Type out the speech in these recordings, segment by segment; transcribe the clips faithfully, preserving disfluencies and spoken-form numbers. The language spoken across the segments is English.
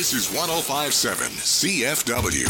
This is one oh five point seven C F W.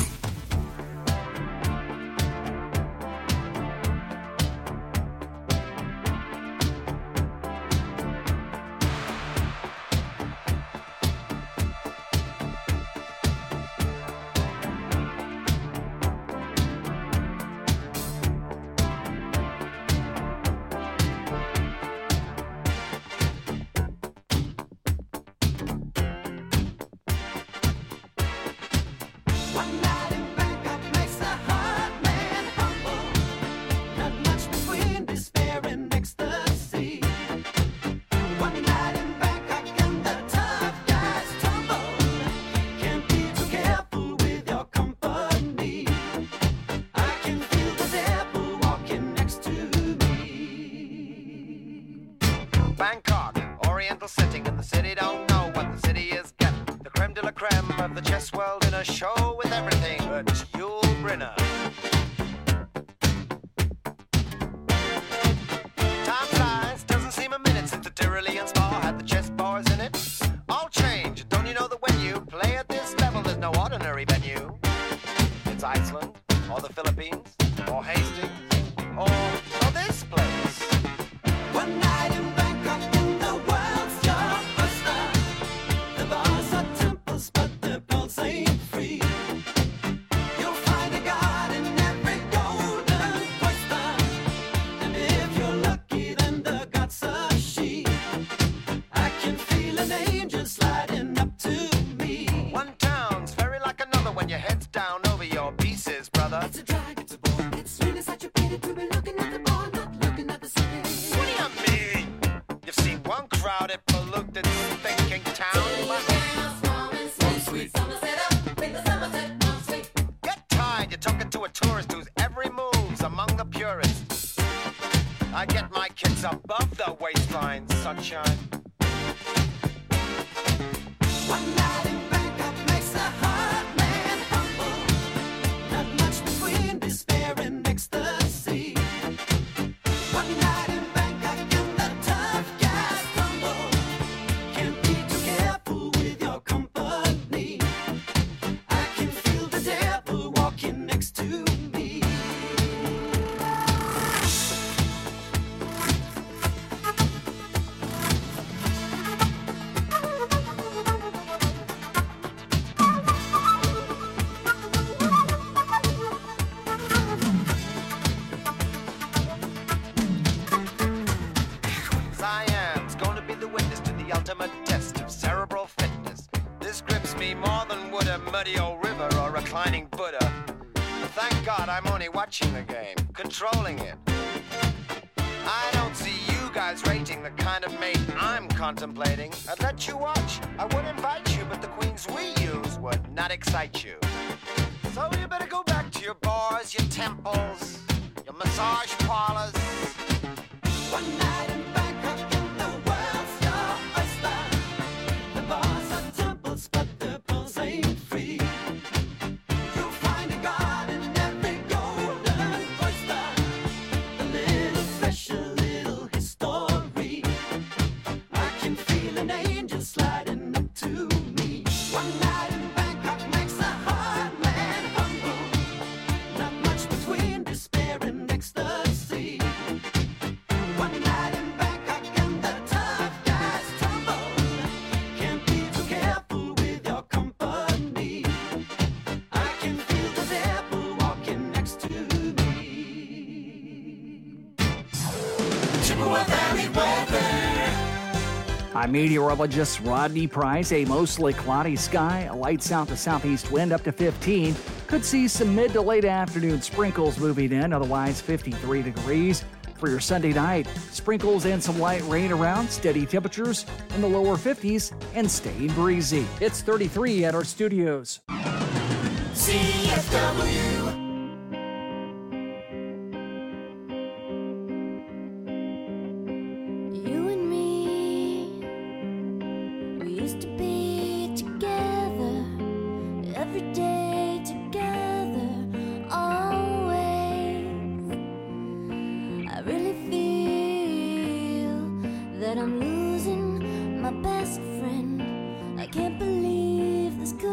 Bangkok, oriental setting, and the city don't know what the city is getting. The creme de la creme of the chess world in a show with everything but Yul Brynner. Time flies, doesn't seem a minute since the Tyrolean spa had the chess bars in it. All change, don't you know that when you play at this level, there's no ordinary venue? It's Iceland, or the Philippines, or Hastings, or, or this place. One night in Bangkok in the world's your oyster. The bars are temples, but the pulse ain't free. You'll find a god in every golden oyster. And if you're lucky, then the god's a she. I can feel an angel sliding up to me. One town's very like another when your head's down over your pieces, brother. It's a drag, it's a bore, it's really such a pity to be looking at the bar, not looking at the city. What do you mean? You've seen one crowded, polluted, thinking town. Get tired, you're talking to a tourist whose every move's among the purists. I get my kids above the waistline, sunshine. One night in Bangkok makes a hard man humble. Not much between despair and ecstasy. One night in Bangkok and the tough guys tumble. Can't be too careful with your company. I can feel the devil walking next to me. Cyan's going to be the witness to the ultimate test of cerebral fitness. This grips me more than would a muddy old river or a reclining Buddha. But thank God I'm only watching the game, controlling it. I don't see you guys rating the kind of mate I'm contemplating. I'd let you watch, I would invite you, but the queens we use would not excite you. So you better go back to your bars, your temples, your massage parlors. One night in Bangkok in the world's your oyster. The bars are temples, but the pulse ain't free. You'll find a god in every golden oyster. A little fresh, a little history. I can feel an angel sliding up to me. One night in Bangkok makes a hard man humble. Not much between despair and ecstasy. One night in Bangkok and the tough guys tumble. Can't be too careful with your company. I can feel the devil walking next to me. Chippewa Valley weather. I'm meteorologist Rodney Price. A mostly cloudy sky, a light south to southeast wind up to fifteen. Could see some mid to late afternoon sprinkles moving in, otherwise fifty-three degrees. For your Sunday night, sprinkles and some light rain around, steady temperatures in the lower fifties and staying breezy. It's thirty-three at our studios. C F W. You and me, we used to be together, every day together, always. I really feel that I'm losing my best friend. I can't believe this could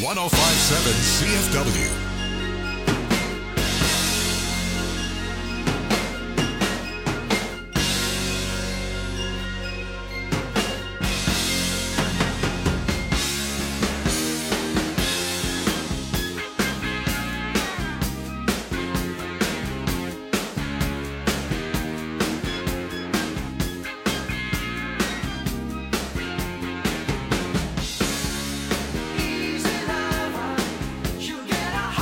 one oh five point seven C F W. Easy lover, you get a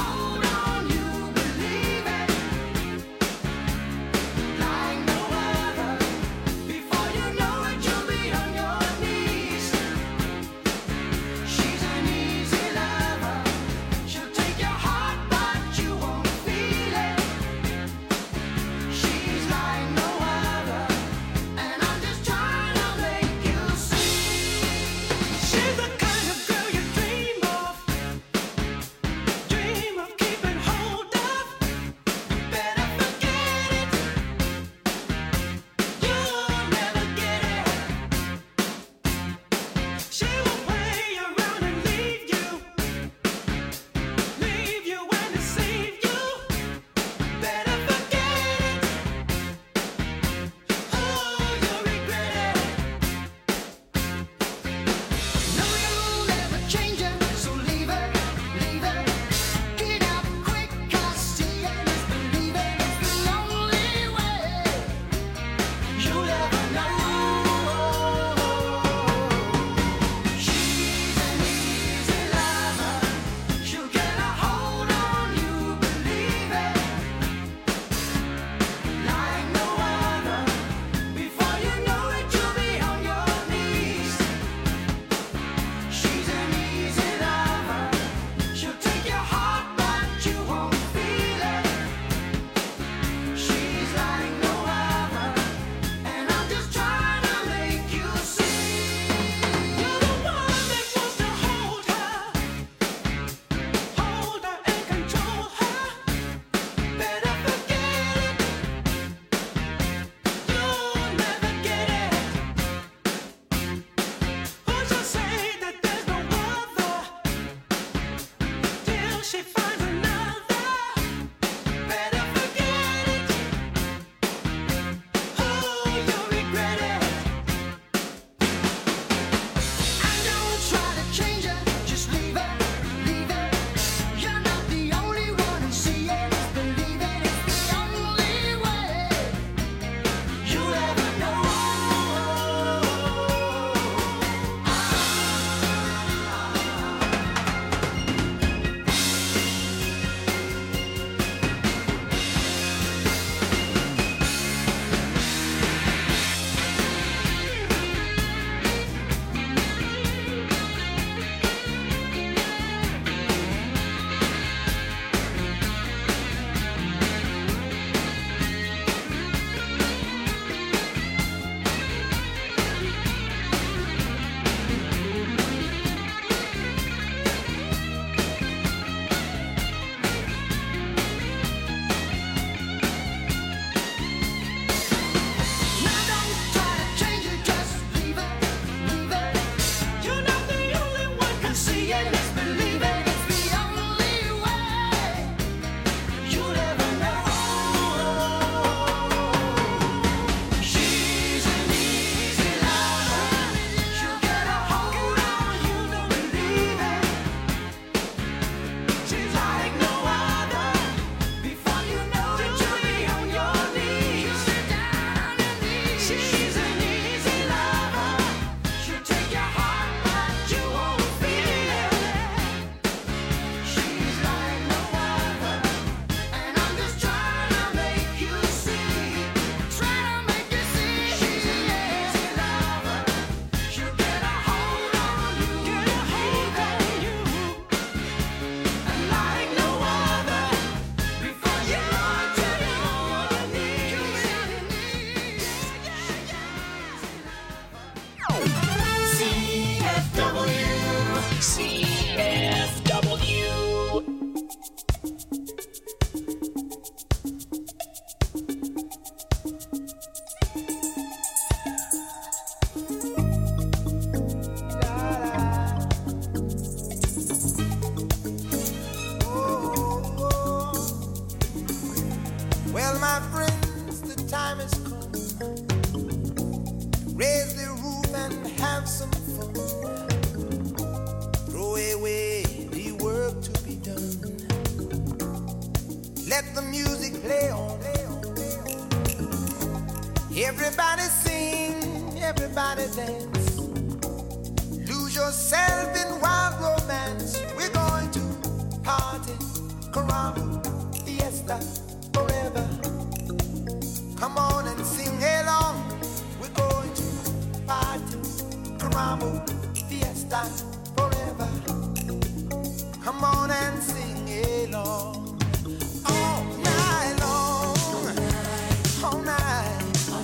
Well, my friends, the time has come. Raise the roof and have some fun. Throw away the work to be done. Let the music play on. Everybody sing, everybody dance. Lose yourself in wild romance. We're going to party, caramba, fiesta, forever. Come on and sing along. We're going to party, caramba, fiesta, forever. Come on and sing along. All night long, all night.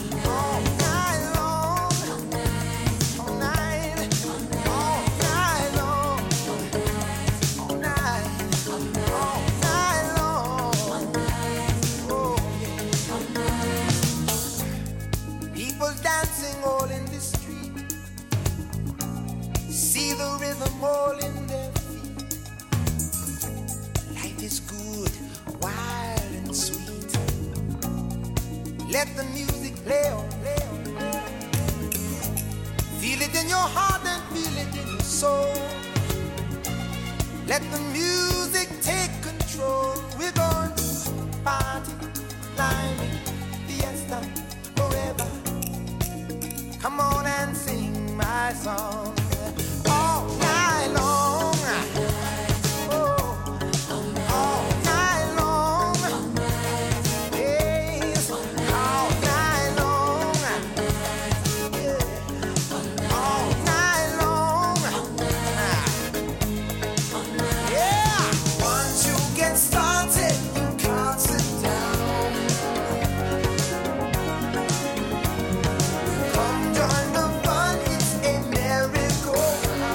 All in their feet. Life is good, wild and sweet. Let the music play on, play on, play on. Feel it in your heart and feel it in your soul. Let the music take control. We're going to party, climbing, fiesta, forever. Come on and sing my song. All night long, oh, all night long, yes, all night long, yeah, all night long, yeah. Once you get started, you can't sit down. Come join the fun, it's a miracle.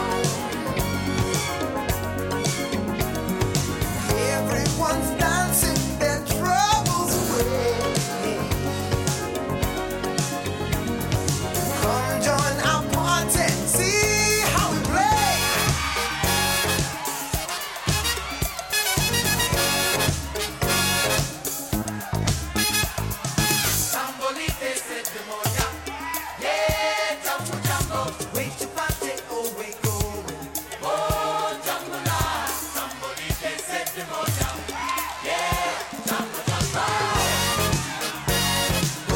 Everyone's dancing their troubles away. Come join our party, see how we play. Sambolite se demonia, yeah, jumbo jumbo. Wait to party, oh we going, oh jumbo la. Sambolite se demonia, yeah, jumbo jumbo. Oh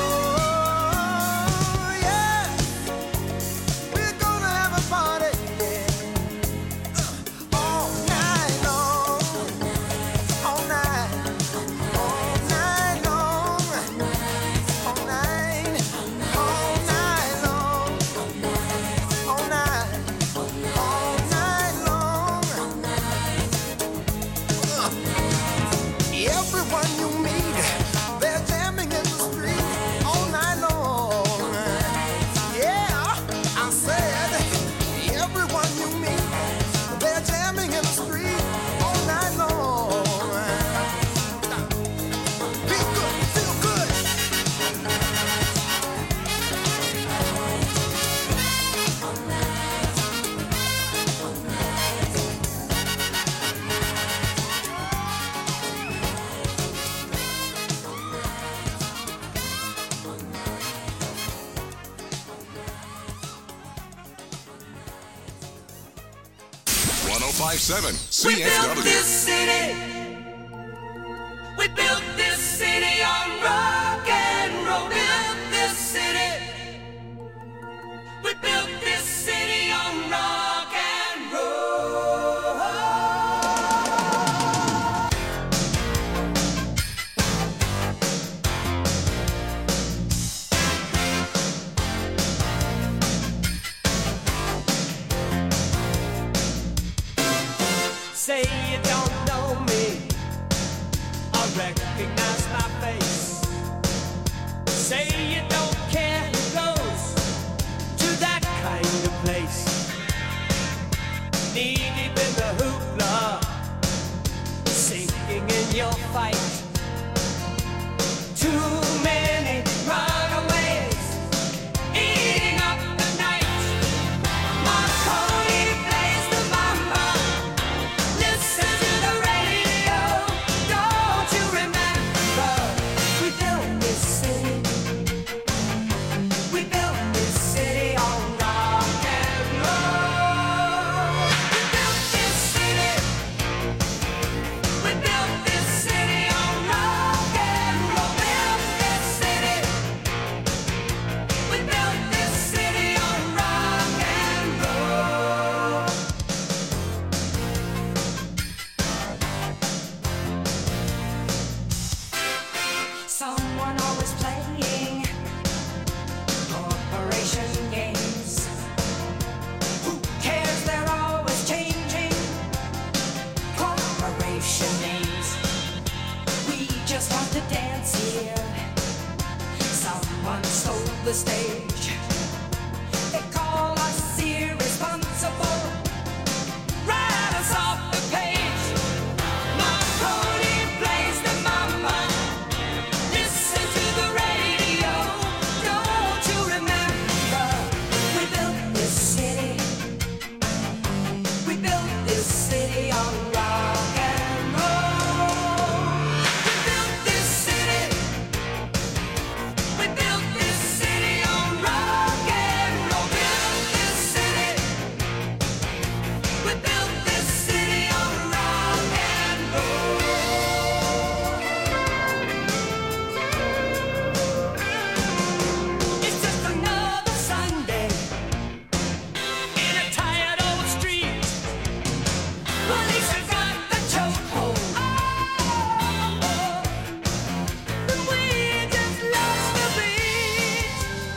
yeah, we're gonna have a party, yeah. All night long, all night, all night long, all night, all night long, all night, all night long. Everyone you meet, they're jamming in the street all night long. Yeah, I said, everyone you meet, they're jamming in the street all night long. Feel good, feel good. one oh five point seven We C F built W. this city. We built this city on rock and roll. Built this city. We built this city on rock and roll. Say you don't know me, I recognize my face. Say you don't care who goes to that kind of place. Knee deep in the hoopla, sinking in your fight. Too many runaways, eating up the night. Marconi plays the mambo. Listen to the radio. Don't you remember? someone always playing corporation games. Who cares? They're always changing corporation names. We just want to dance here. Someone stole the stage. They call us irresponsible. Write us off the page. Marconi plays the mama. Listen to the radio. Don't you remember? We built this city. We built this city on rock and roll. We built this city. We built this city on rock and roll. Built this city. We built this city on rock and roll. It's just another Sunday in a tired old street. Police have got the chokehold. And we just lost the beat.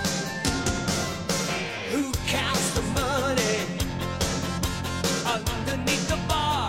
Who counts the money underneath the bar?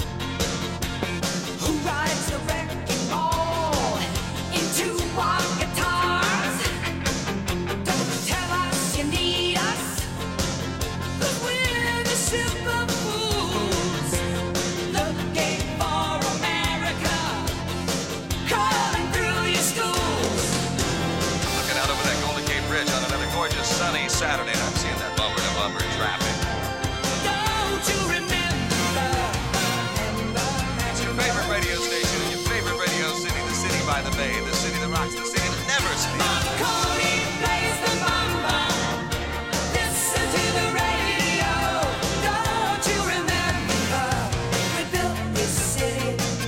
Who rides the wrecking ball into our guitars? Don't tell us you need us, 'cause we're the simple fools looking for America, crawling through your schools. Looking out over that Golden Gate Bridge on another gorgeous sunny Saturday, and I'm seeing that bumper to bumper traffic. Don't you remember? It's your favorite radio station in your favorite radio city, the city by the bay, the city that rocks, the city that never sleeps. Marconi plays the mamba. Listen to the radio. Don't you remember? We built this city.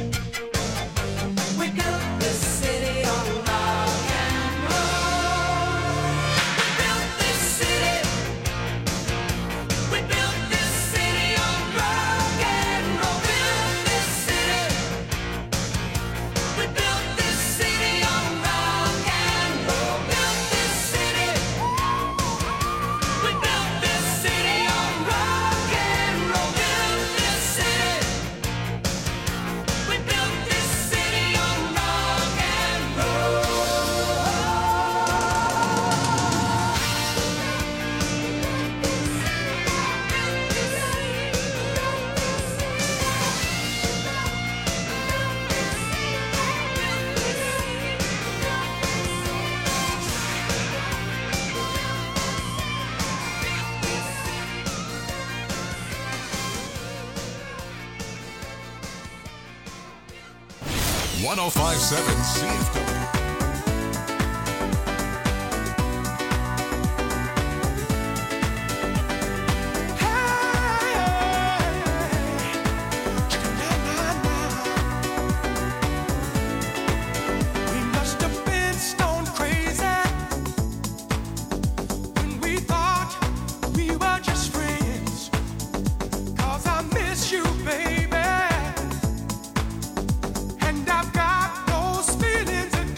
We built this city on rock and roll. We built this city. We built this city on rock and roll. Built this city. We built this city on rock and roll. Built this city. We built this city on rock and roll. Built this city. We built this city on rock and roll. one oh five point seven C F W. We must have been stone crazy when we thought we were just friends. 'Cause I miss you, baby, and I've got those feelings again.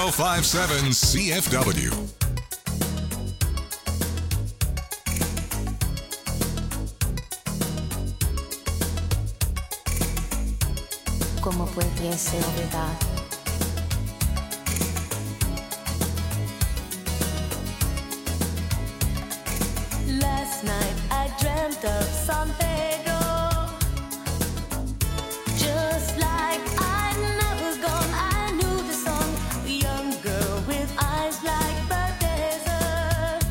oh five seven C F W. ¿Cómo pudiese olvidar? Last night I dreamt of San Pedro, just like I'd never gone. I knew the song, a young girl with eyes like the desert.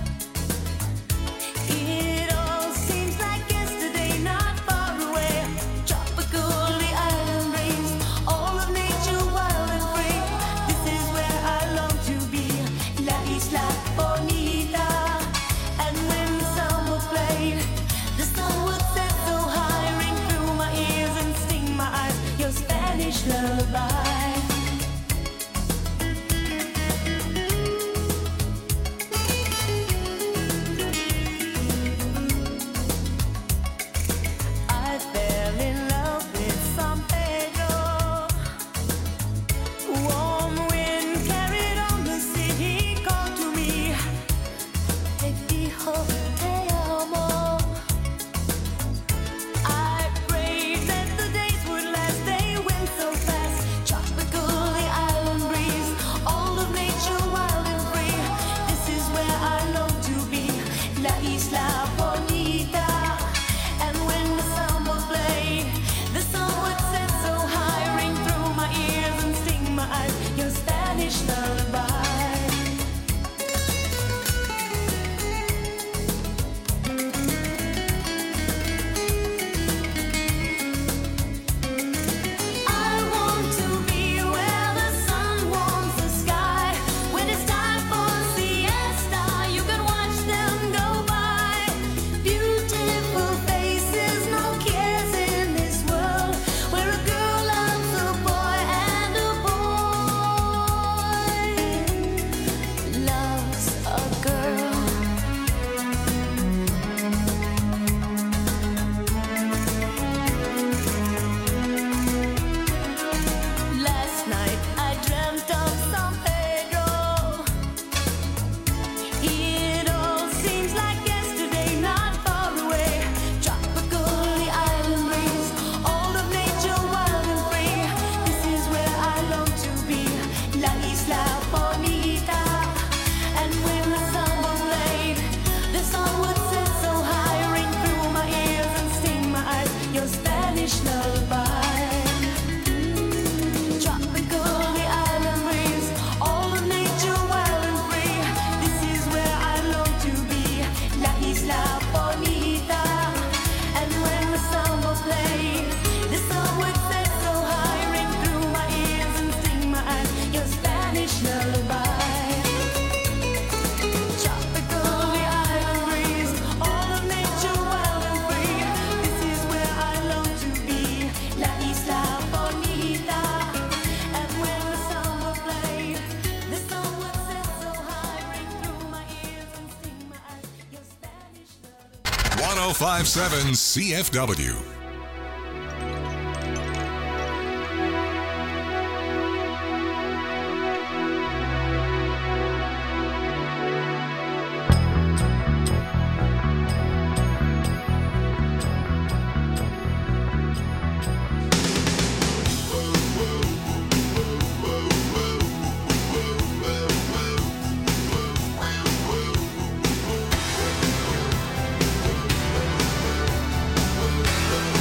It all seems like yesterday, not far away. Tropical, the island breeze, all of nature wild and free. This is where I long to be, La Isla Bonita. And when the song was played, the sun would set so high, ring through my ears and sting my eyes, your Spanish lullaby. I fell in love with San Pedro. Warm wind carried on the sea. He called to me, te dijo te amo. I prayed that the days would last. They went so fast. Tropical, the island breeze, all of nature wild and free. This is where I long to be, La Isla Bonita. And when the samba played, the sun would set so high, ring through my ears and sting my eyes, your Spanish lullaby. I want to be where the sun warms the sky. When it's time for siesta, you can watch them go by. Beautiful faces, no cares in this world, where a girl loves a boy and a boy loves a girl. Last night I dreamt of San Pedro. It all seems like yesterday, not far away. Tropical, the island breeze, all of nature wild and free. This is where I long to be, La Isla Bonita. And when the samba played, the sun would set so high, ring through my ears and sting my eyes, your Spanish lullaby. Tropical, the island breeze, all of nature wild and free. This is where I long to be, La Isla Bonita. And when the samba played, the sun would set so high, ring through my ears and sting my eyes, your Spanish lullaby. Tropical, the island breeze, all of nature wild and free. This is where I long to be, La Isla Bonita. And when the samba played, the sun would set so high, ring through my ears and sting my eyes, your Spanish lullaby. one oh five seven C F W. Thank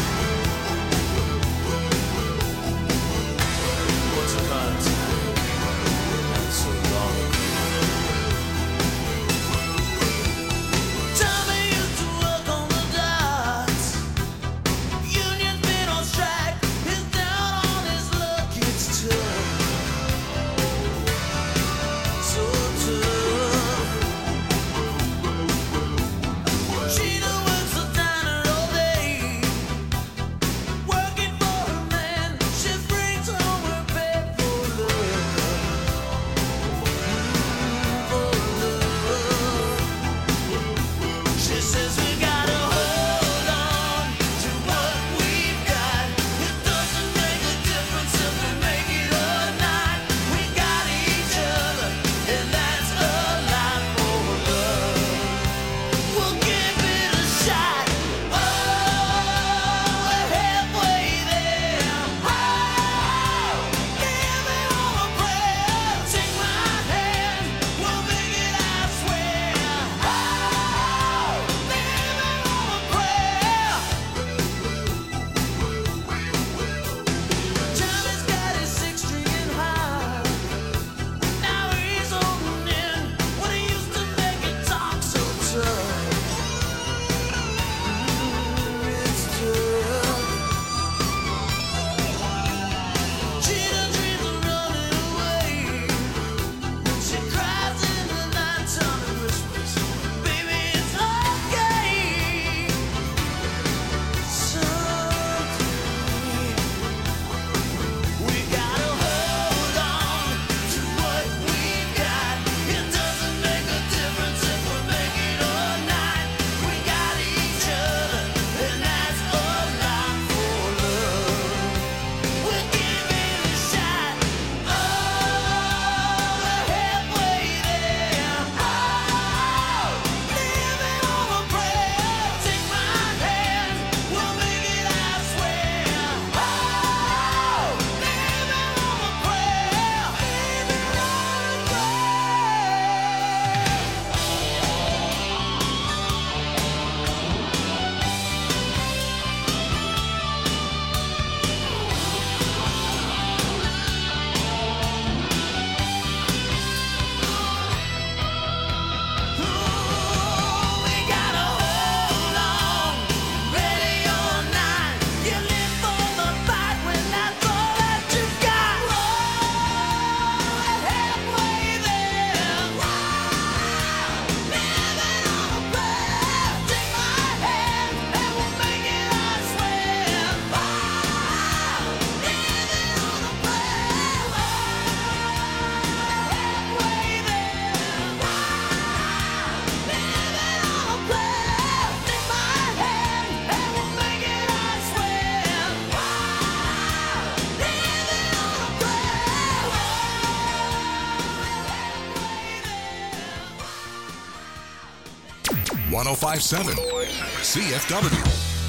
one oh five point seven C F W.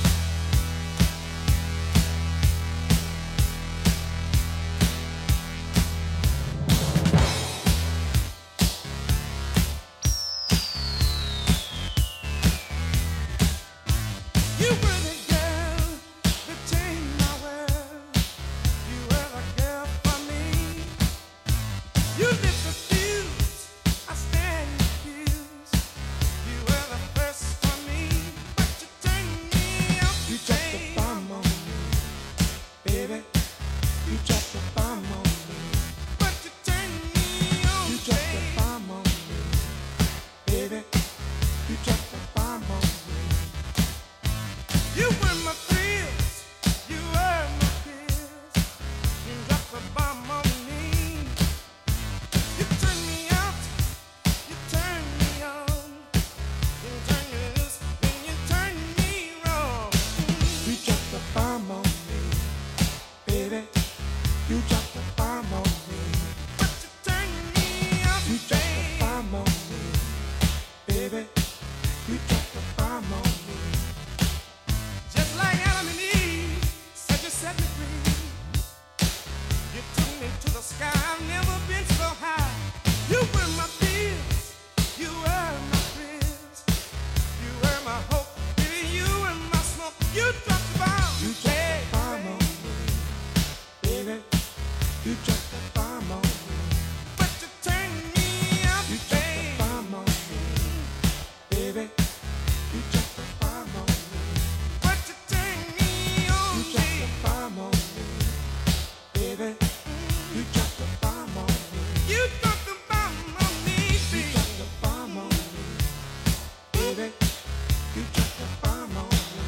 You were the girl that changed my world. You were the girl for me. You lit the fuse, I stand accused. You were the first for me, but you turned me out. You dropped the bomb on me, baby. You dropped the bomb on me, but you turned me on. You dropped the bomb on me, baby. You dropped the bomb on me. You were my thrills, you were my pills. You dropped the bomb on me. You turned me out, you turned me on. You turned me loose, then you turned me wrong. You dropped the bomb on me, baby. You dropped the bomb on me, but you turned me out. You dropped the bomb on me, baby. You dropped the bomb on me. Just like Adam and Eve, said you set me free. You took me to the sky, I've never been so high. You were my pills, you were my thrills. You were my hope, baby, you were my smoke. You dropped the bomb. You dropped the bomb on me, baby. You dropped the bomb on me, but you turned me out. You dropped the bomb on me, baby. You dropped the bomb on me, but you turned me on. You dropped the bomb on me, baby. You dropped the bomb on me. You dropped the bomb on me, baby. You dropped the bomb on me, baby. You dropped the bomb on me.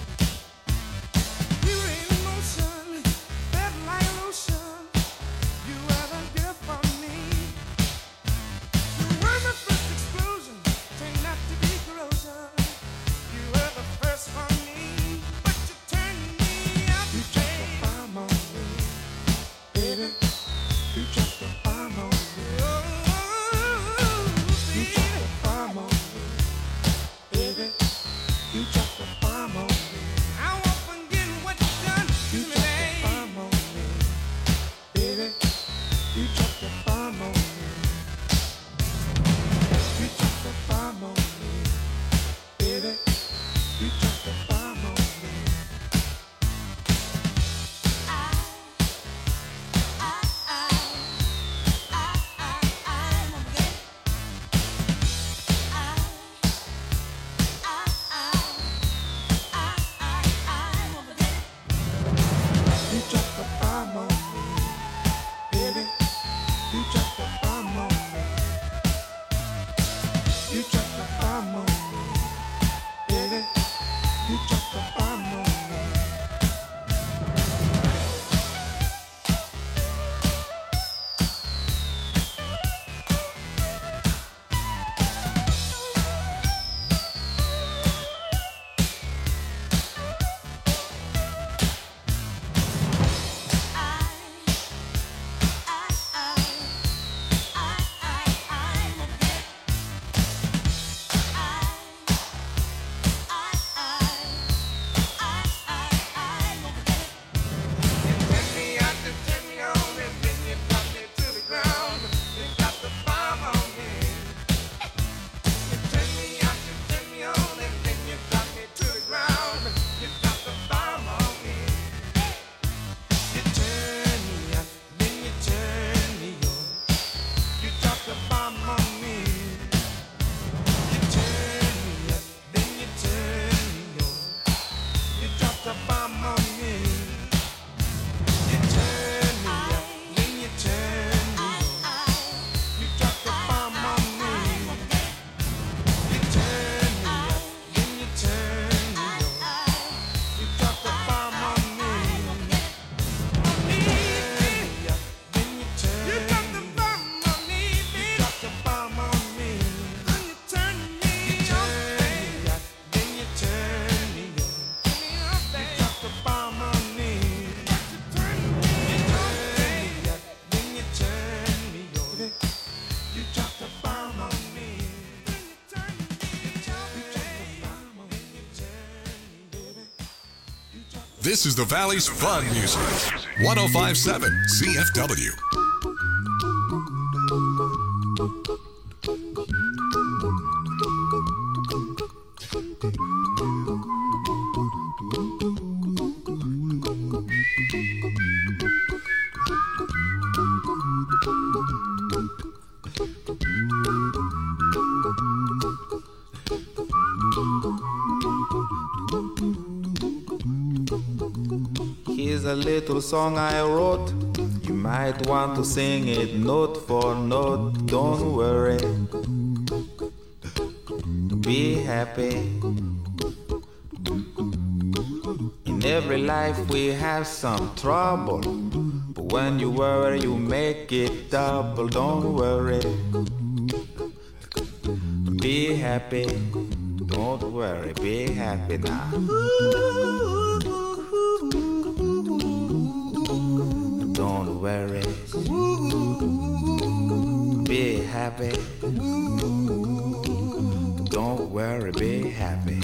You were in motion, felt like lotion. You were the girl for me. You were my first explosion, turned out to be corrosion. You were the first for me, but you turned me out. You dropped the bomb on me, baby. You dropped the bomb on me. You dropped the bomb on me, baby. You dropped the bomb on me. I won't forget what you done to me, baby. You dropped the bomb on me, baby. You dropped the bomb on me. You dropped the bomb on me, baby. You dropped the bomb on me. I This is the Valley's fun music. one oh five point seven C F W. Here's a little song I wrote. You might want to sing it note for note. Don't worry, be happy. In every life we have some trouble, but when you worry you make it double. Don't worry, be happy. Don't worry, be happy now. Don't worry, be happy. Don't worry, be happy.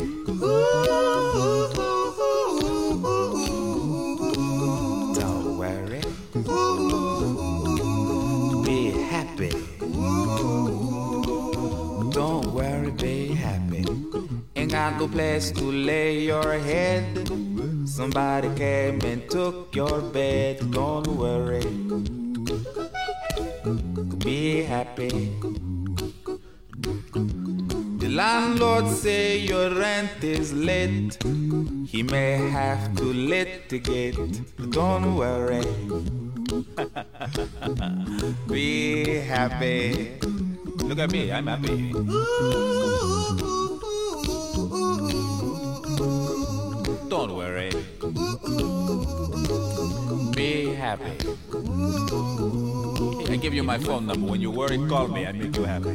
Don't worry, be happy. Don't worry, be happy. Ain't got no place to lay your head. Somebody came and took your bed. Don't worry, be happy. The landlord say your rent is late. He may have to litigate. Don't worry, be happy. Look at me, I'm happy. Don't worry, be happy. I give you my phone number. When you worry, call me. I make you happy.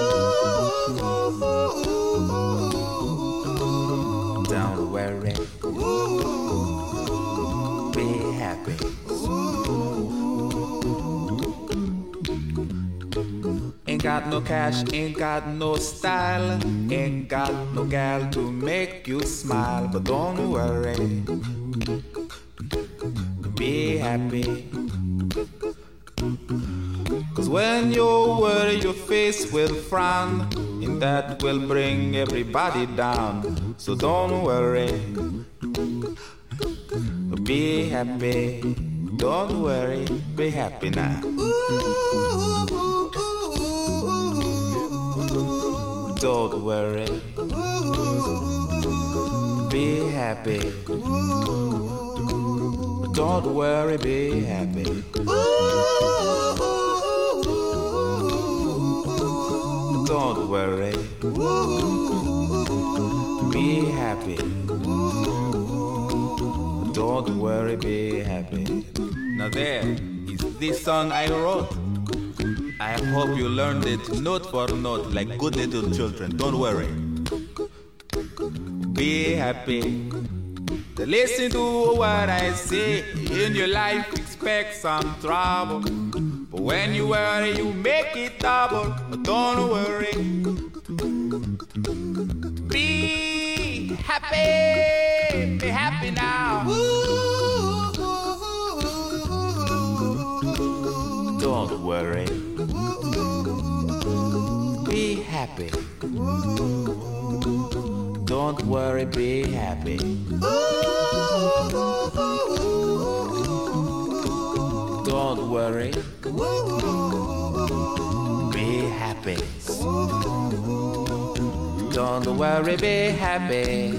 Don't worry, be happy. Ain't got no cash, ain't got no style, ain't got no gal to make you smile. But don't worry, be happy. Cause when you worry your face will frown, and that will bring everybody down. So don't worry, be happy. Don't worry, be happy now. Don't worry, be happy. Don't worry, be happy. Don't worry, be happy. Don't worry, be happy. Now there is this song I wrote. I hope you learned it note for note like good little children. Don't worry, be happy. Listen to what I say. In your life expect some trouble, but when you worry you make it double. Don't worry, be happy. Be happy now. Don't worry, be happy. Don't worry, be happy. Don't worry, be happy. Don't worry, be happy.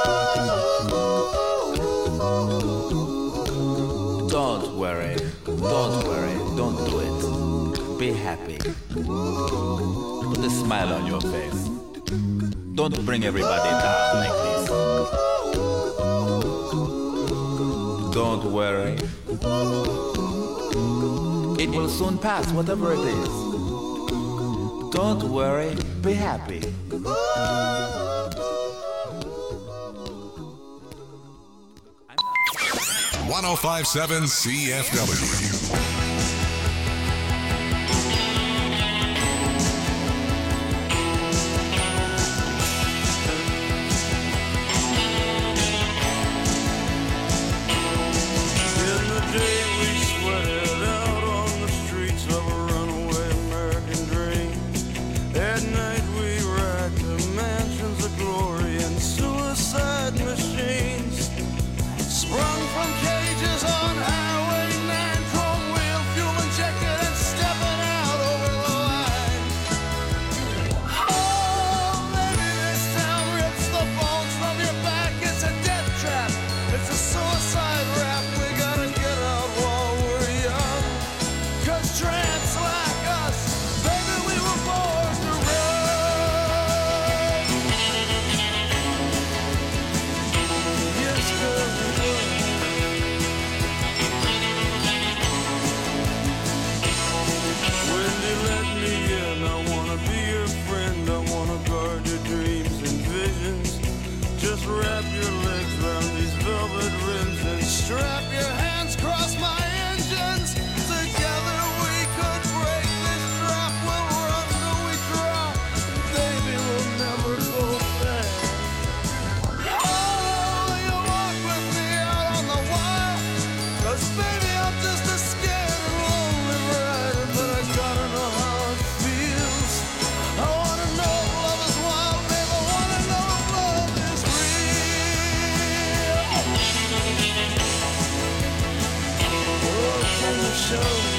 Don't worry, don't worry, don't do it. Be happy. Put a smile on your face. Don't bring everybody down like this. Don't worry, it will soon pass, whatever it is. Don't worry, be happy. one oh five point seven C F W. just wrap your legs around these velvet rims and strap your hands across my engines. Together we could break this trap. We'll run till we drop. Baby, we'll never go back. Oh, you walk with me out on the wire. 'Cause baby, I'm just a scared and lonely rider, but I gotta know how it feels. I wanna know if love is wild, babe. I wanna know if love is real. Oh, can you show me?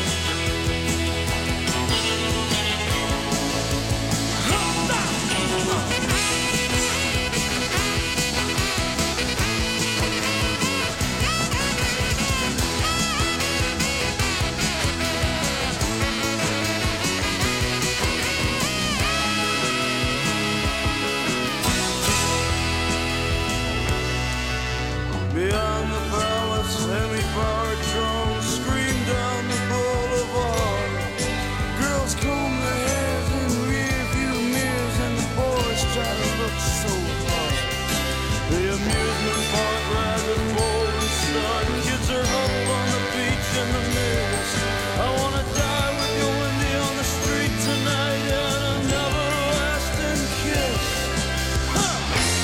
Beyond the palace, semi-powered drones scream down the boulevard. Girls comb their hairs in rearview mirrors, and the boys try to look so hard. The amusement park rides are full and start. Kids are huddled on the beach in the mirrors. I wanna die with you, Wendy, on the street tonight, and an everlasting kiss. Huh.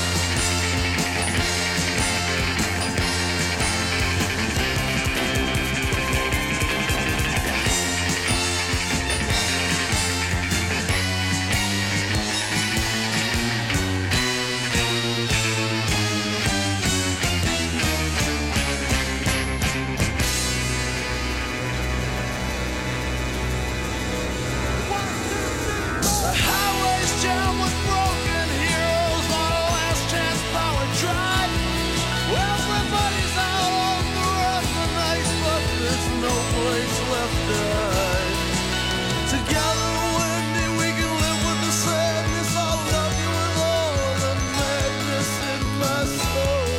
The highway's jammed with broken heroes on a last chance power drive. Well, everybody's out on the road tonight, but there's no place left to hide. Together, Wendy, we can live with the sadness. I'll love you with all the madness in my soul.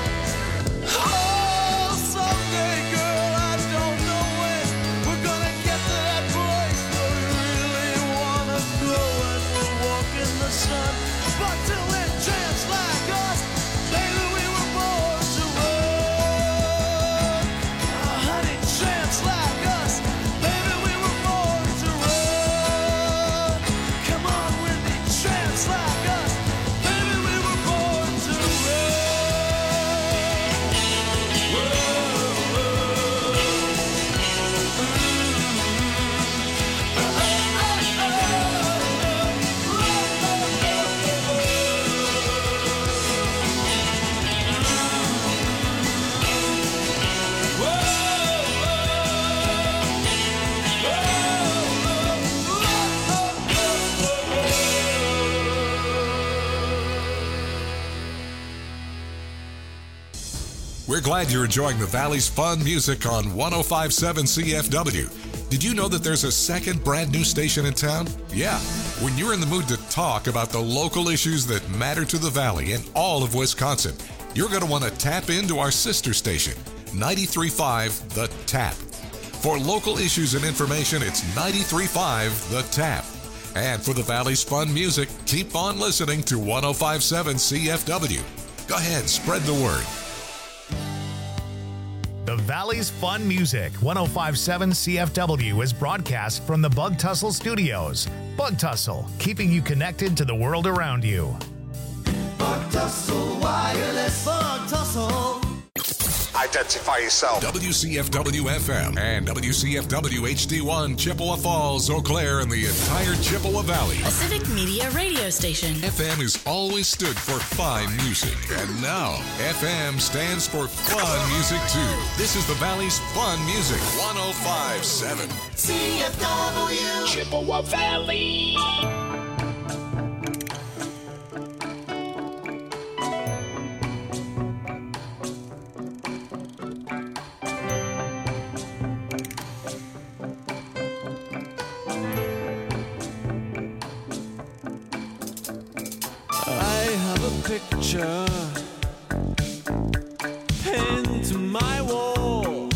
Oh, someday, girl, I don't know when we're gonna get to that place where we really wanna go and we'll walk in the sun. But till then, chance like us, baby, we were born to run. Oh, honey, chance like us, baby, we were born to run. Come on, Wendy, chance like us, baby, we were born to run. We're glad you're enjoying the Valley's fun music on one oh five point seven C F W. Did you know that there's a second brand new station in town? Yeah. When you're in the mood to talk about the local issues that matter to the Valley and all of Wisconsin, you're going to want to tap into our sister station, ninety-three point five The Tap. For local issues and information, it's ninety-three point five The Tap. And for the Valley's fun music, keep on listening to one oh five point seven C F W. Go ahead, spread the word. The Valley's Fun Music, one oh five point seven C F W, is broadcast from the Bug Tussle Studios. Bug Tussle, keeping you connected to the world around you. Bug Tussle Wireless. Bug Tussle. Identify yourself. W C F W F M and W C F W H D one, Chippewa Falls, Eau Claire, and the entire Chippewa Valley. A civic media radio station. F M has always stood for fine music, and now F M stands for fun music too. This is the Valley's fun music, one oh five point seven C F W. Chippewa Valley. Picture pinned to my wall,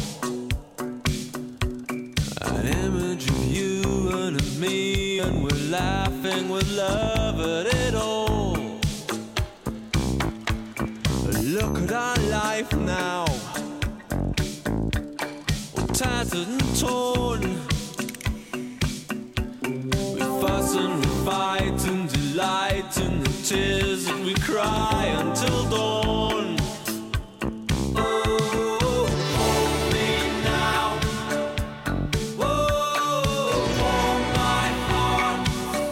an image of you and of me, and we're laughing with love at it all. certain tone. We fuss and we fight and delight in the tears that we cry until dawn. Oh, hold me now. Oh, warm my heart.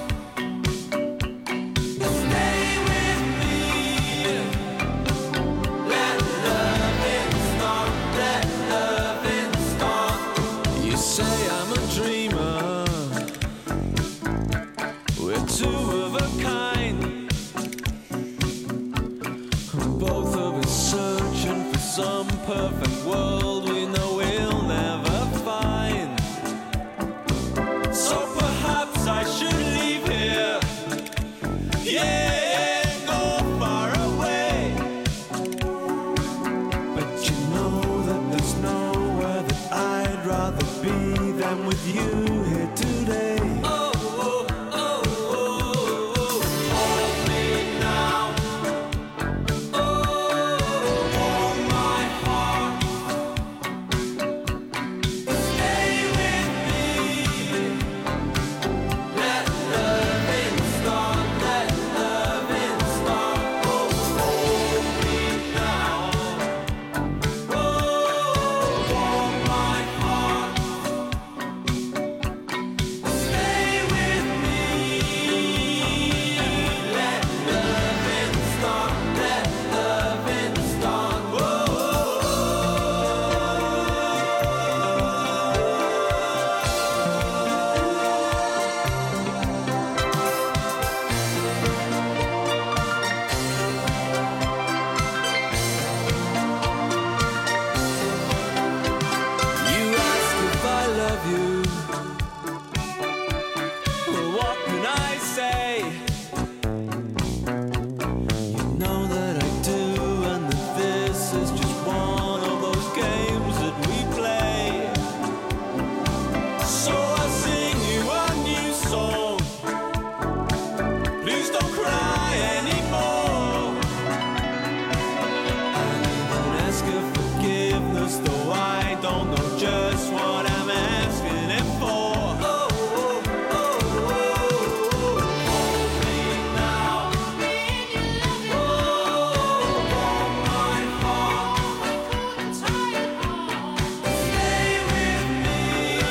Stay with me. Let loving start. Let loving start. You say I'm a dreamer. We're two of a kind. Both of us searching for some perfect world we know we'll never find. So perhaps I should leave here. Yeah, go far away. But you know that there's nowhere that I'd rather be than with you here today. Oh, oh, oh, oh, oh. Hold me now. Oh, warm my heart. Stay with me. Let loving start. Let loving start. Oh, hold me now. Oh, warm my heart. Stay with me. Let loving start. Let loving start. Whoa. You ask if I love you. Well, what can I say? You know that I do, and that this is just one of those games that we play. So I sing you a new song. Please don't cry anymore. I even ask for forgiveness, though I don't know just what I'm asking it for. Oh, oh, oh, oh, oh. Hold me now. Oh, warm my heart. Stay with me.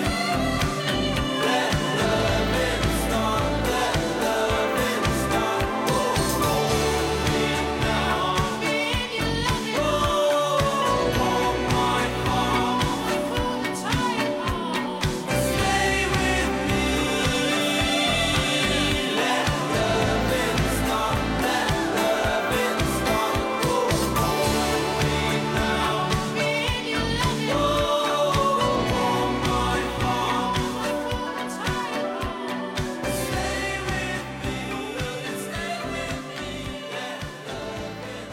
Let loving start. Let loving start. Oh, hold me now. Oh, warm my heart. Stay with me. Let loving start. Let loving start. Oh, hold me now. Oh, warm my heart. Stay with me. Stay with me. Let loving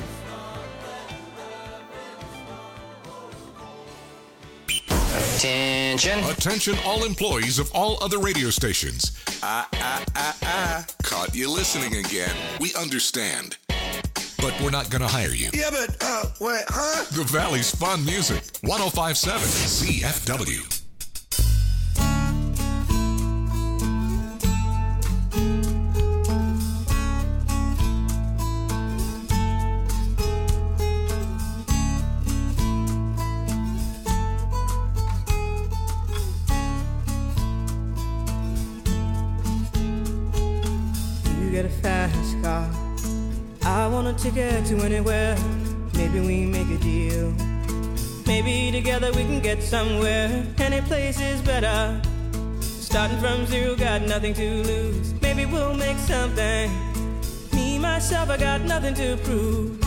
start. Attention. Attention, all employees of all other radio stations. Ah, ah, ah, ah. Caught you listening again. We understand. But we're not going to hire you. Yeah, but, uh, what, huh? The Valley's fun music. ten fifty-seven C F W. You get a fast car. I want a ticket to anywhere. Maybe we make a deal. Maybe together we can get somewhere. Any place is better. Starting from zero, got nothing to lose. Maybe we'll make something. Me, myself, I got nothing to prove.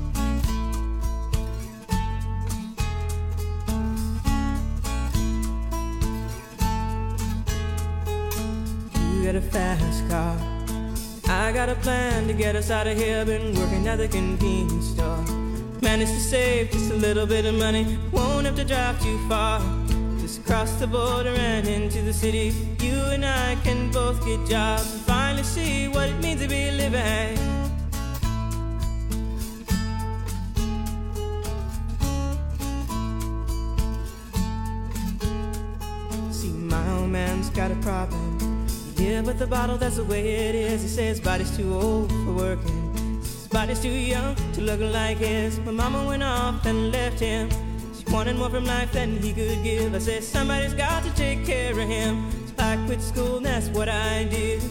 You got a fast car. I got a plan to get us out of here. Been working at the convenience store. Managed to save just a little bit of money. Won't have to drive too far. Just cross the border and into the city. You and I can both get jobs and finally see what it means to be living. man's got a problem. Yeah, but the bottle, that's the way it is. He says his body's too old for working. His body's too young to look like his. My mama went off and left him. She wanted more from life than he could give. I said, somebody's got to take care of him. So I quit school and that's what I did.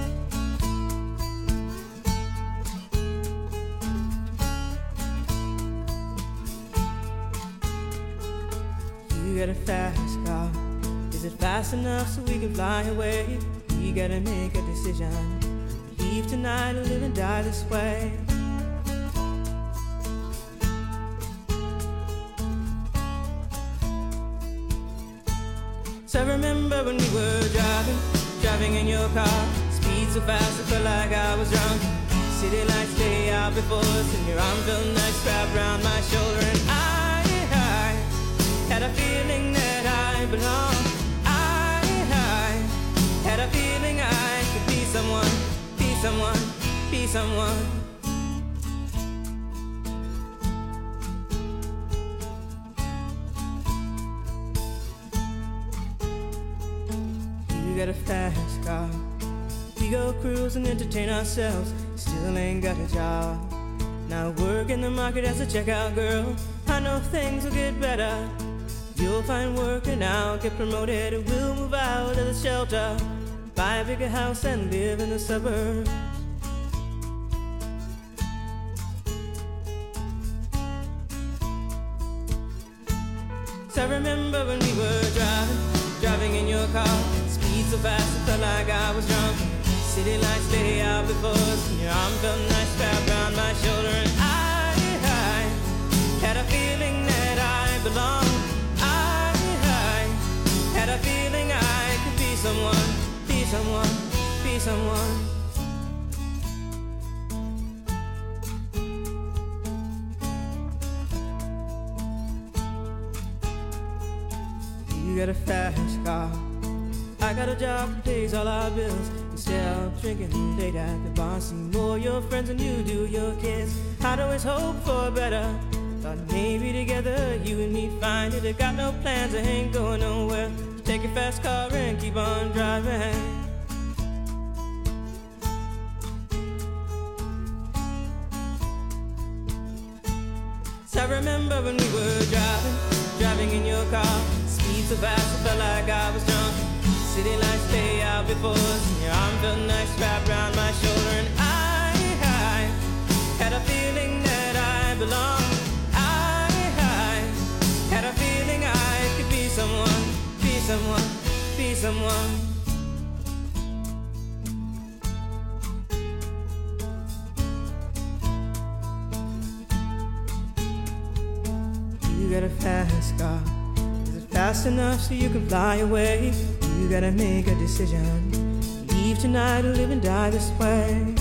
You got a fast car. Is it fast enough so we can fly away? We gotta make a decision. Leave tonight or live and die this way. So I remember when we were driving, driving in your car. Speed so fast I felt like I was drunk. City lights lay out before us, and your arm felt nice wrapped around my shoulder. And I, I had a feeling that I belonged. I, I had a feeling I could be someone, be someone, be someone. You got a fast car. We go cruise and entertain ourselves. Still ain't got a job. Now work in the market as a checkout girl. I know things will get better. You'll find work and I'll get promoted. We'll move out of the shelter, buy a bigger house and live in the suburbs. So I remember when we were driving, driving in your car. Speed so fast it felt like I was drunk. City lights lay out before us, and your arm felt nice wrapped around my shoulder. And I, I had a feeling that I belonged. I, I had a feeling I could be someone, be someone, be someone. You got a fast car. I got a job that pays all our bills. Instead of drinking late at the bar, see more your friends than you do your kids. I'd always hope for better. Thought maybe together you and me find it. I got no plans, I ain't going nowhere. So take your fast car and keep on driving. So I remember when we were driving, driving in your car. Speed so fast I felt like I was drunk. City lights lay out before us, and your arm felt nice wrapped around my shoulder. And I, I had a feeling that I belonged. I, I had a feeling I could be someone, be someone, be someone. You got a fast car. Is it fast enough so you can fly away? You gotta make a decision. Leave tonight or live and die this way.